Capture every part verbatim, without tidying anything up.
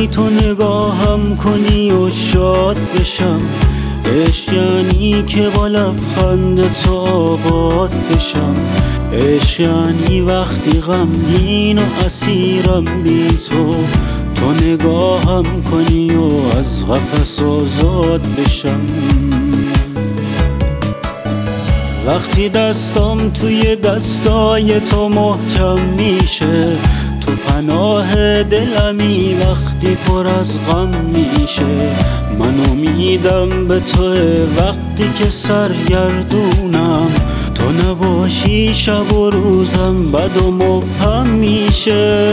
وقتی تو نگاهم کنی و شاد بشم، عشق یعنی که با لبخند تو آباد بشم. عشق یعنی وقتی غمگین و اسیرم بی تو، تو نگاهم کنی و از قفس آزاد بشم. وقتی دستم توی دستای تو محکم میشه، تو پناه دلمی وقتی پر از غم میشه. من امیدم به توه وقتی که سرگردونم، تو نباشی شب و روزم بد و مبهم میشه.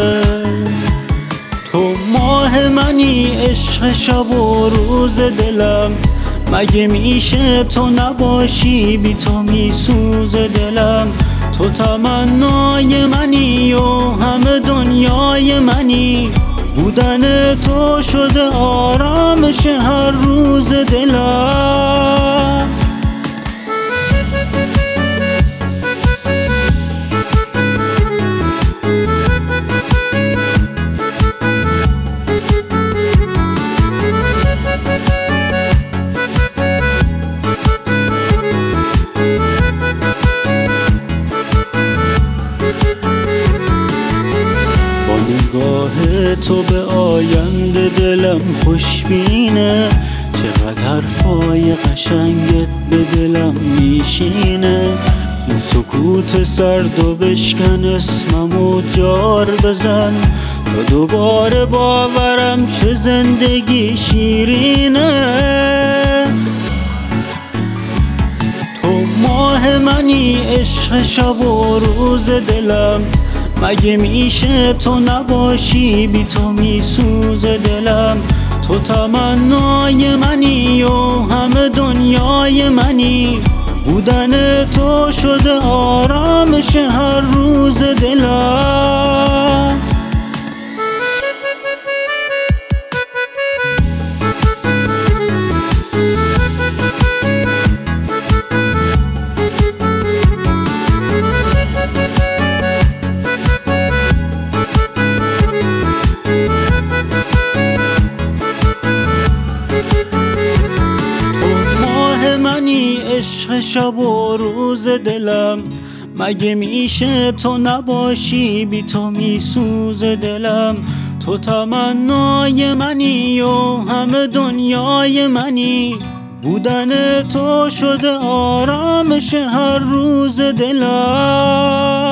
تو ماه منی عشق شب و روز دلم، مگه میشه تو نباشی بی تو میسوزه دلم. تو تمنای منی و همه دنیای منی، بودن تو شده آرامش هر روز دلم. نگاه تو به آینده دلم خوشبینه، چقدر حرفای قشنگت به دلم میشینه. این سکوت سرد و بشکن اسممو جار بزن، تا دوباره باورم شه زندگی شیرینه. تو ماه منی عشق شب و روز دلم، مگه میشه تو نباشی بی تو میسوزه دلم. تو تمنای منی و همه دنیای منی، بودن تو شده آرامش هر روز دلم. عشق شب و روز دلم، مگه میشه تو نباشی بی تو میسوزه دلم. تو تمنای منی و همه دنیای منی، بودن تو شده آرامش هر روز دلم.